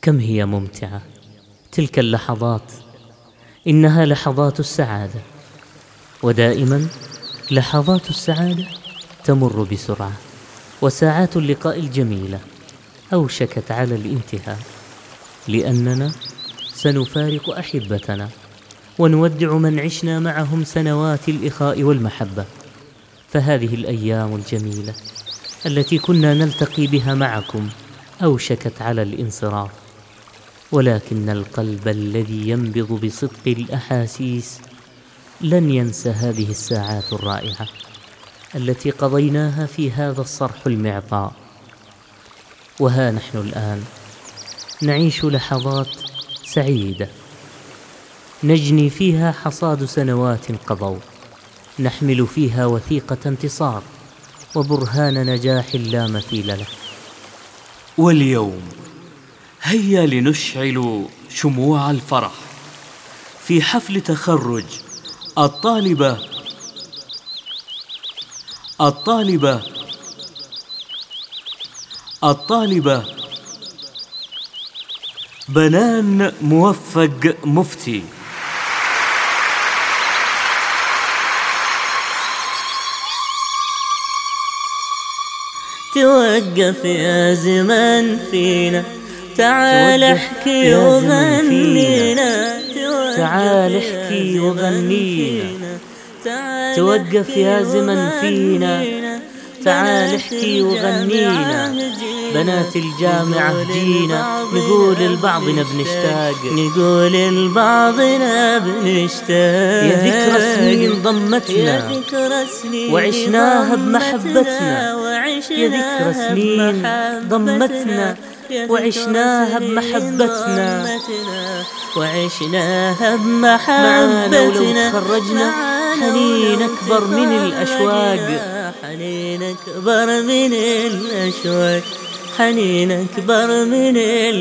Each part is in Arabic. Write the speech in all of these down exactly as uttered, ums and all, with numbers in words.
كم هي ممتعة تلك اللحظات، إنها لحظات السعادة، ودائما لحظات السعادة تمر بسرعة، وساعات اللقاء الجميلة أوشكت على الانتهاء، لأننا سنفارق أحبتنا ونودع من عشنا معهم سنوات الإخاء والمحبة. فهذه الأيام الجميلة التي كنا نلتقي بها معكم أوشكت على الانصراف، ولكن القلب الذي ينبض بصدق الأحاسيس لن ينسى هذه الساعات الرائعة التي قضيناها في هذا الصرح المعطاء. وها نحن الآن نعيش لحظات سعيدة نجني فيها حصاد سنوات قضوا، نحمل فيها وثيقة انتصار وبرهان نجاح لا مثيل له. واليوم هيا لنشعل شموع الفرح في حفل تخرج الطالبة الطالبة الطالبة بنان موفق مفتي. توقف يا زمن فينا، تعال احكي وغنينا، تعال احكي وغنينا. توقف يا زمن فينا، تعال احكي وغنينا. بنات الجامعة جينا، نقول لبعضنا بنشتاق، نقول لبعضنا بنشتاق. يا ذكرى سنين ضمتنا وعشناها بمحبتنا، يا ذكرى سنين ضمتنا وعشناها بمحبتنا، وعشناها بمحبتنا. ولو تخرجنا حنين أكبر من الأشواق، حنين أكبر من الأشواق، حنين أكبر من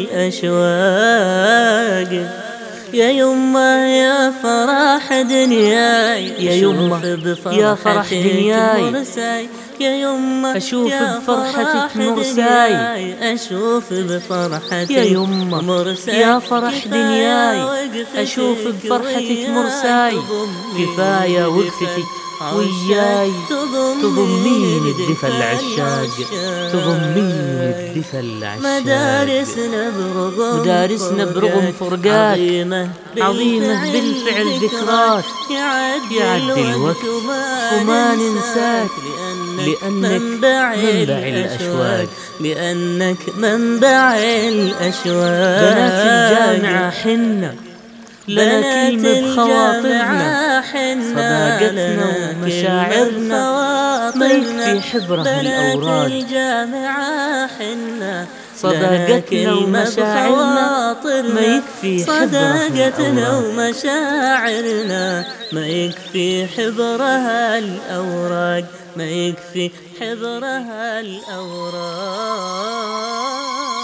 الأشواق. يا يما يا فرح دنياي، يا يما يا فرح دنياي، يا يما أشوف بفرحتك مرساي، أشوف بفرحتك يا يما مرساي. يا فرح دنياي، أشوف بفرحتك مرساي. كفاية وقفتك وياي، تضميني الدفا العشاق، تضميني الدفا العشاق. مدارسنا برغم مدارسنا برغم فرقات عظيمة بالفعل ذكرات، يعدي الوقت وما ننساك، لأنك منبع الأشواق، لأنك منبع الأشواق. بنات الجامعة حنا لنا كلمة بخواطرنا، صداقتنا ومشاعرنا ما يكفي حبرها الأوراق. صداقتنا ومشاعرنا ما يكفي صداقتنا ومشاعرنا ما يكفي حبرها الأوراق، ما يكفي حبرها الأوراق.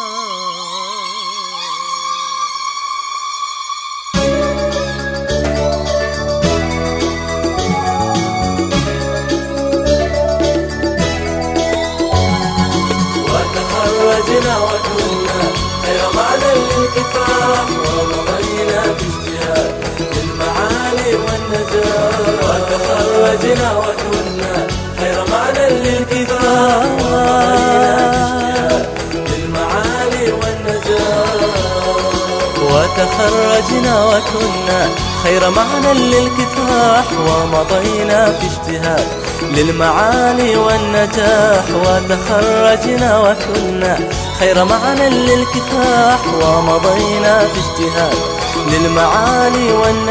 وتخرجنا وكنا خير معنى للكفاح، ومضينا في اجتهاد للمعالي والنجاح. وتخرجنا وكنا خير معنى للكفاح، ومضينا في اجتهاد للمعالي والنجاح. وتخرجنا وكنا خير معنى للكفاح، ومضينا في اجتهاد للمعالي والنجاح. وتخرجنا وكنا خير معنى للكفاح، ومضينا في اجتهاد للمعالي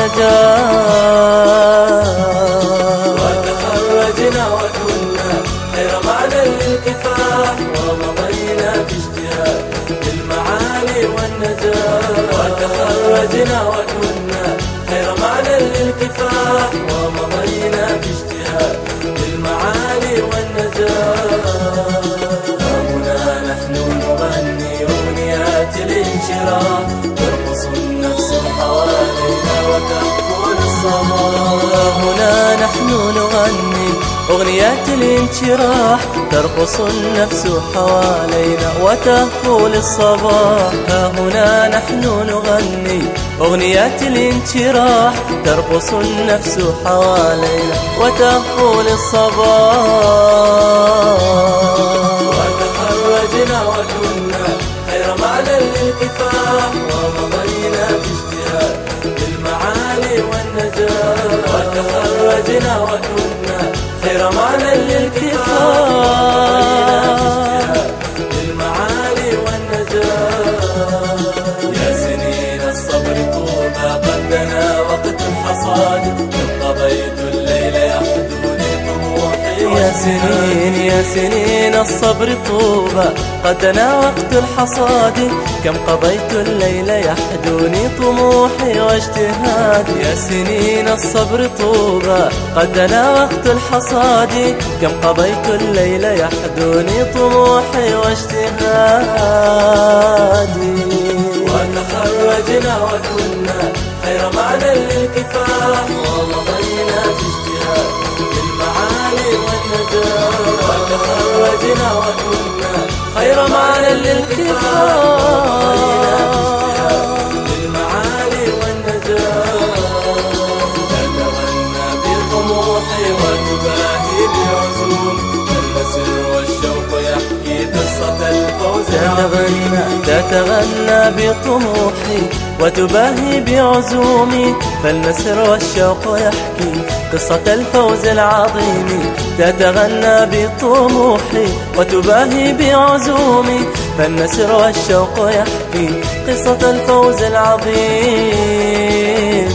والنجاح. وتخرجنا وكنا خير معنى للكفاح، ومضينا في اجتهاد للمعالي والنجاح. وتخرجنا وكنا خير معنى للكفاح، ومضينا في اجتهاد للمعالي والنجاح. هنا نحن نغني أغنيات الانشراح، ترقص النفس حوالينا وتهفو للصباح. هنا نحن نغني أغنيات الانشراح، ترقص النفس حوالينا وتهفو للصباح. ها هنا نحن نغني أغنيات الانشراح، ترقص النفس حوالينا وتهفو للصباح. وتخرجنا وكنا خير معنى للكفاح، ومضينا في اجتهاد للمعالي والنجاح. وتخرجنا وكنا خير معنى للكفاح، للمعالي والنجاح. يا سنين الصبر طوبى قد دنا وقت الحصاد، كم قضيت الليل يحدوني طموحي. يا سنين يا سنين الصبر طوبى قد دنا وقت الحصاد، كم قضيت الليل يحدوني طموحي واجتهادي. يا سنين الصبر طوبى قد دنا وقت الحصاد، كم قضيت الليل يحدوني طموحي واجتهادي. وتخرجنا وكنا خير معنى للكفاح، ومضينا في اجتهاد للمعالي والنجاح. وتخرجنا وكنا خير معنى للكفاح، للمعالي والنجاح. تتغنى بطموحي وتباهي بعزوم، المسر والشوق يحكي قصة الفوز العظيم. تتغنى بطموحي وتباهي بعزومي، فالمسر والشوق يحكي قصة الفوز العظيم. تتغنى بطموحي وتباهي بعزومي، فالمسر والشوق يحكي قصة الفوز العظيم.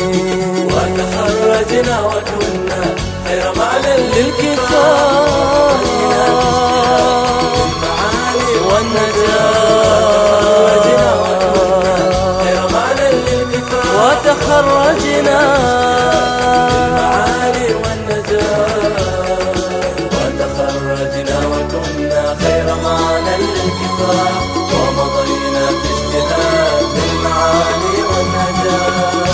وتخرجنا وكنا خير معنى للكفاح للمعالي والنجاح. وتخرجنا للمعالي والنجاح. وتخرجنا وكنا خير معنى للكفاح، ومضينا في اجتهاد للمعالي والنجاح.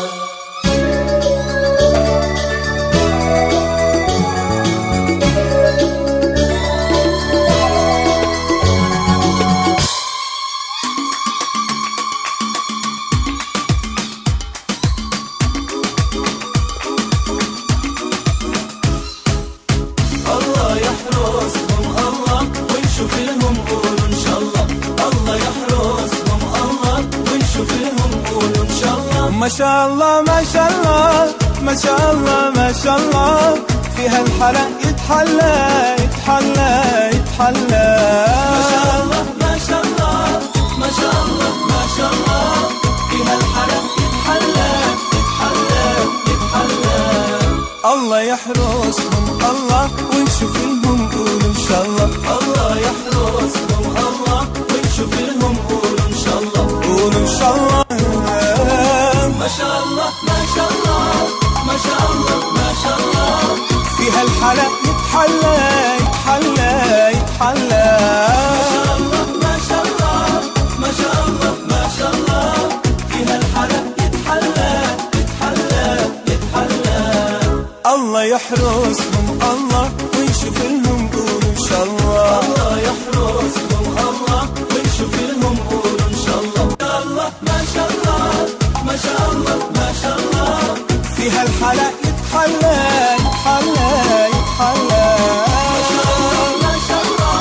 ما شاء الله ما شاء الله ما شاء الله ما شاء الله، في هالحلا يتحلى يتحلى يتحلى. ما شاء الله ما شاء الله ما شاء الله ما شاء الله، في هالحلا يتحلى يتحلى يتحلى. الله يحرسهم الله ونشوف لهم قولوا ان شاء الله. الله يحرسهم الله ونشوف لهم قولوا ان شاء الله. قولوا ان شاء الله. ما شاء الله ما شاء الله ما شاء الله ما شاء الله، في هالحلا يتحلى يتحلى يتحلى. ما شاء الله ما شاء الله ما شاء الله ما شاء الله، في هالحلا يتحلى يتحلى يتحلى. الله يحرسهم الله ونشوف لهم قولوا ان شاء الله. الله يحرسهم الله ونشوف لهم قولوا ان شاء الله. ما شاء الله ما شاء الله ما شاء الله، في هالحلا يتحلى يتحلى يتحلى. ما شاء الله ما شاء الله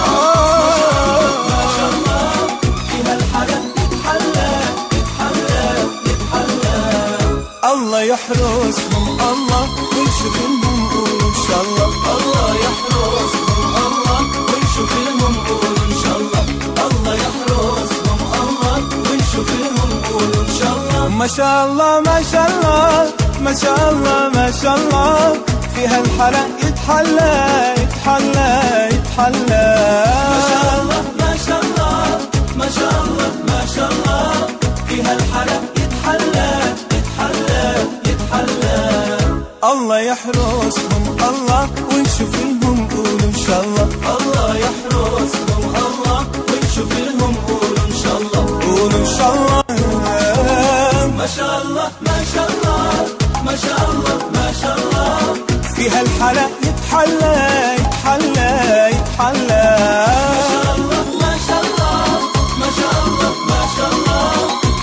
ما شاء الله، في هالحلا يتحلى يتحلى يتحلى. الله يحرسهم الله ونشوف لهم قولوا ان شاء الله. الله يحرسهم الله ونشوف لهم قولوا ان شاء الله. الله يحرسهم الله ونشوف لهم قولوا ان شاء الله. ما شاء الله ما شاء الله ما شاء الله ما شاء الله، في هالحلا يتحلى يتحلى يتحلى. ما شاء الله ما شاء الله ما شاء الله ما شاء الله، في هالحلا يتحلى يتحلى يتحلى. الله يحرسهم الله ونشوف لهم قولوا ان شاء الله. الله يحرسهم الله ونشوف لهم قولوا ان شاء الله. قولوا ان شاء الله. ما شاء الله ما شاء الله ما شاء الله ما شاء الله، في هالحلا يتحلى يتحلى يتحلى. ما شاء الله ما شاء الله ما شاء الله ما شاء الله،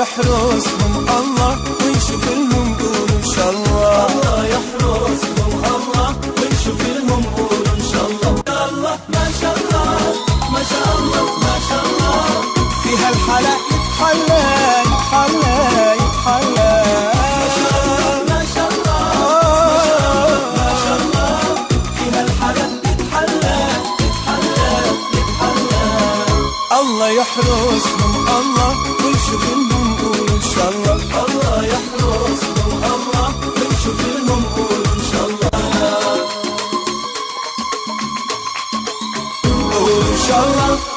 يحرسهم الله ويشوف لهم قولوا إن شاء الله. الله يحرسهم الله ويشوف لهم قولوا إن شاء الله. الله ما شاء الله ما شاء الله ما شاء الله في هالحلا يتحلى يتحلى يتحلى. ما شاء الله ما شاء الله ما شاء الله في هالحلا يتحلى يتحلى يتحلى. الله يحرسهم الله ويشوف لهم قولوا إن شاء الله. الله يحرسهم الله ويشوف لهم قولوا إن شاء الله. قولوا إن شاء الله.